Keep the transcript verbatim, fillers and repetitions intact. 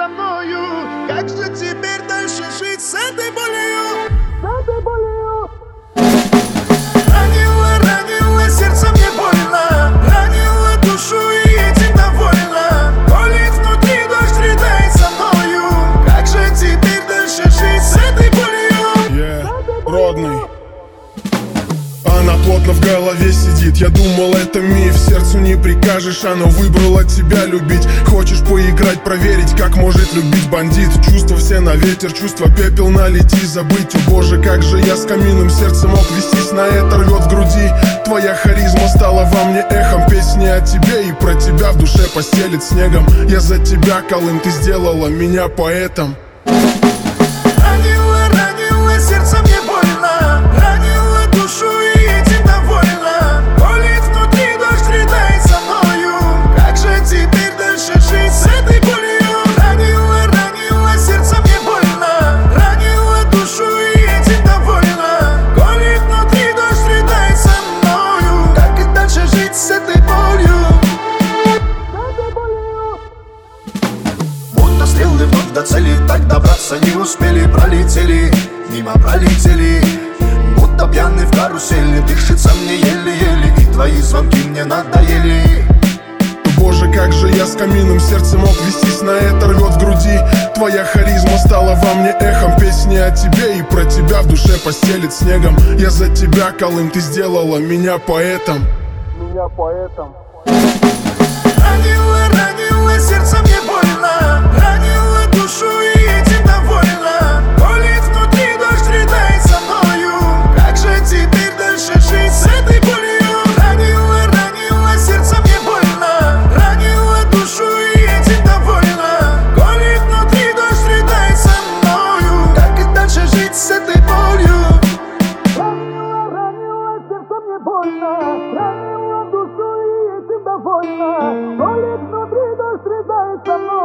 со мною. Как же теперь дальше жить с этой болью? С этой болью. Ранила, ранила сердце, мне больно. Ранила душу, и этим довольна. Колет внутри, дождь рыдает со мною. Как же теперь дальше жить с этой болью? Yeah, родный. Она плотно в голове сидит. Я думал, это миф, сердцу не прикажешь. Оно выбрало тебя любить. Хочешь поиграть, проверить, как может любить бандит. Чувства все на ветер, чувства пепел налети. Забыть, о боже, как же я с каминным сердцем мог вестись. На это рвет в груди. Твоя харизма стала во мне эхом. Песни о тебе и про тебя в душе постелит снегом. Я за тебя, Колым, ты сделала меня поэтом. Ранила, ранила сердце, мне больно. Ранила душу, и этим довольна. Колет внутри, дождь рыдает со мною. Как же теперь дальше жить с этой болью? Ранила, ранила сердце, мне больно. Ранила душу, и этим довольна. Колет внутри, дождь рыдает со мною. Как и дальше жить с этой болью? Будто стрелы вновь до цели, так добраться не успели. Пролетели, мимо пролетели. Будто пьяный в карусели, дышится мне еле-еле. И твои звонки мне надоели. Боже, как же я с каминным сердцем мог вестись. На это рвет в груди. Твоя харизма стала во мне эхом. Песни о тебе и про тебя в душе постелит снегом. Я за тебя, Колым, ты сделала меня поэтом. Меня поэтом. Ранила, ранила сердце, мне больно. Ранила душу, и этим довольна. Колет внутри, дождь рыдает со мною. Как же теперь дальше жить с этой болью? Ранила, ранила сердце, мне больно. Ранила душу, и этим довольна. Колет внутри, дождь рыдает со мною. Как и дальше жить с этой болью? Ранила, ранила сердце, мне больно. Ранила душу, и этим довольна. Колет внутри, дождь рыдает со мной.